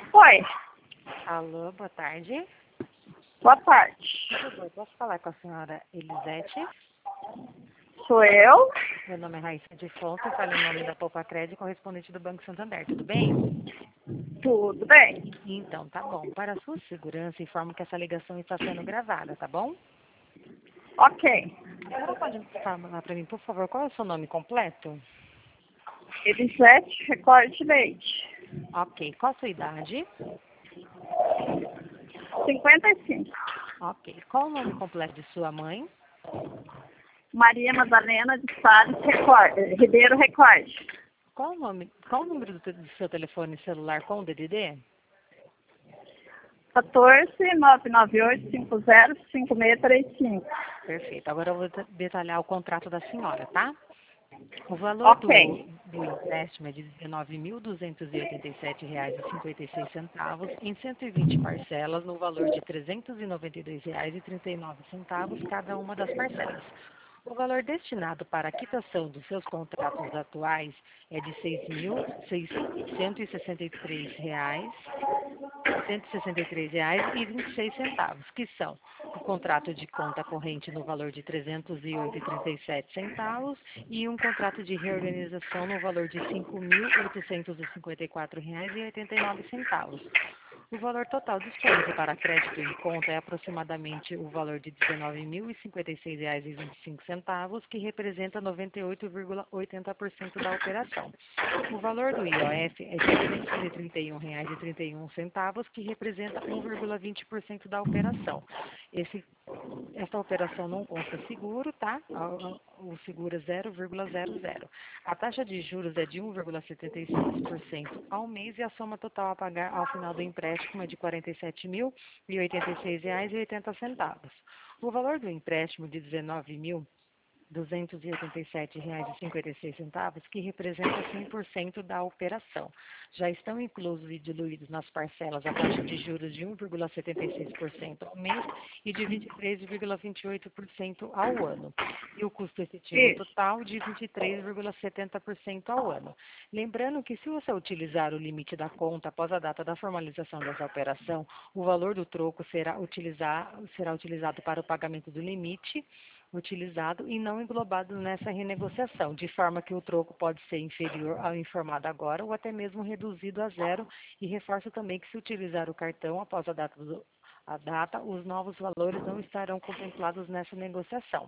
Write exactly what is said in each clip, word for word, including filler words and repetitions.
Oi, Alô, boa tarde. boa tarde. Por favor, posso falar com a senhora Elisete? Sou eu? Meu nome é Raíssa de Fonte, eu falo em nome da Poupa Crédito, correspondente do Banco Santander, tudo bem? Tudo bem? Então, tá bom. Para a sua segurança, informo que essa ligação está sendo gravada, tá bom? Ok. A senhora pode falar para mim, por favor, qual é o seu nome completo? Elisete Recorte Leite. Ok. Qual a sua idade? cinquenta e cinco. Ok. Qual o nome completo de sua mãe? Maria Madalena de Salles Recorte, Ribeiro Recorte. Qual o nome, qual o número do, te- do seu telefone celular com o D D D? quatorze, nove nove oito, cinco zero, cinco seis três cinco. Perfeito. Agora eu vou de- detalhar o contrato da senhora, tá? O valor do, Ok. do empréstimo é de dezenove mil duzentos e oitenta e sete reais e cinquenta e seis centavos em cento e vinte parcelas no valor de trezentos e noventa e dois reais e trinta e nove centavos cada uma das parcelas. O valor destinado para a quitação dos seus contratos atuais é de seis mil seiscentos e sessenta e três reais cento e sessenta e três reais e vinte e seis centavos, que são o contrato de conta corrente no valor de trezentos e oito reais e trinta e sete centavos e um contrato de reorganização no valor de cinco mil oitocentos e cinquenta e quatro reais e oitenta e nove centavos. O valor total disponível para crédito em conta é aproximadamente o valor de dezenove mil e cinquenta e seis reais e vinte e cinco centavos, que representa noventa e oito vírgula oitenta por cento da operação. O valor do I O F é de duzentos e trinta e um reais e trinta e um centavos, que representa um vírgula vinte por cento da operação. Esse, esta operação não consta seguro, tá? O seguro é zero vírgula zero zero. A taxa de juros é de um vírgula setenta e seis por cento ao mês e a soma total a pagar ao final do empréstimo é de quarenta e sete mil e oitenta e seis reais e oitenta centavos. O valor do empréstimo de dezenove mil duzentos e oitenta e sete reais e cinquenta e seis centavos, que representa cem por cento da operação. Já estão inclusos e diluídos nas parcelas a taxa de juros de um vírgula setenta e seis por cento ao mês e de vinte e três vírgula vinte e oito por cento ao ano. E o custo efetivo Isso. total de vinte e três vírgula setenta por cento ao ano. Lembrando que se você utilizar o limite da conta após a data da formalização dessa operação, o valor do troco será, utilizar, será utilizado para o pagamento do limite utilizado e não englobado nessa renegociação, de forma que o troco pode ser inferior ao informado agora ou até mesmo reduzido a zero, e reforço também que se utilizar o cartão após a data, do, a data os novos valores não estarão contemplados nessa negociação.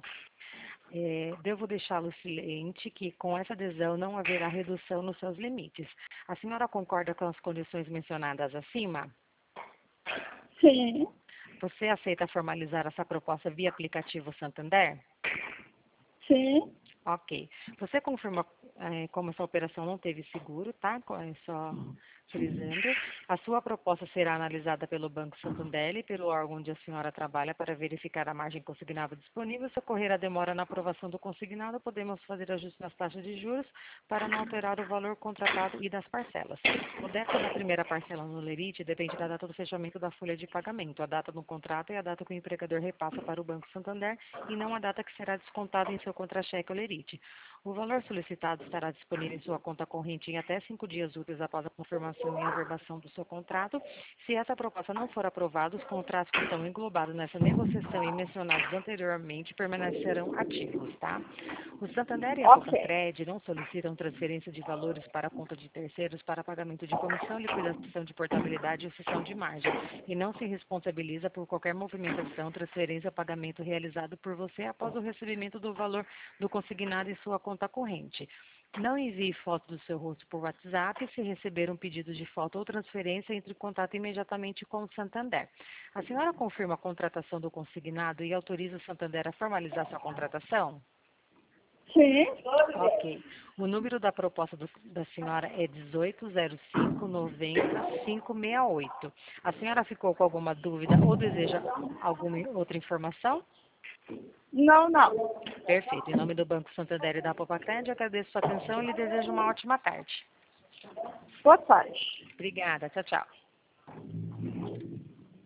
É, devo deixá-lo ciente que com essa adesão não haverá redução nos seus limites. A senhora concorda com as condições mencionadas acima? Sim. Você aceita formalizar essa proposta via aplicativo Santander? Sim. Ok. Você confirma eh, como essa operação não teve seguro, tá? Co- é Só frisando. A sua proposta será analisada pelo Banco Santander e pelo órgão onde a senhora trabalha para verificar a margem consignada disponível. Se ocorrer a demora na aprovação do consignado, podemos fazer ajustes nas taxas de juros para não alterar o valor contratado e das parcelas. O débito da primeira parcela no Lerite depende da data do fechamento da folha de pagamento. A data do contrato é a data que o empregador repassa para o Banco Santander e não a data que será descontada em seu contra-cheque ou Lerite. O valor solicitado estará disponível em sua conta corrente em até cinco dias úteis após a confirmação e averbação do seu contrato. Se essa proposta não for aprovada, os contratos que estão englobados nessa negociação e mencionados anteriormente permanecerão ativos, tá? O Santander e a Ok. Poupa-Cred não solicitam transferência de valores para a conta de terceiros para pagamento de comissão, liquidação de portabilidade ou cessão de margem, e não se responsabiliza por qualquer movimentação, transferência ou pagamento realizado por você após o recebimento do valor do consignado em sua conta corrente. Não envie foto do seu rosto por WhatsApp. Se receber um pedido de foto ou transferência, entre em contato imediatamente com o Santander. A senhora confirma a contratação do consignado e autoriza o Santander a formalizar sua contratação? Sim. Ok. O número da proposta do- da senhora é dezoito zero cinco noventa cinco seis oito. A senhora ficou com alguma dúvida ou deseja alguma outra informação? Não, não. Perfeito. Em nome do Banco Santander e da Poupa-Cred, agradeço sua atenção e lhe desejo uma ótima tarde. Boa tarde. Obrigada. Tchau, tchau.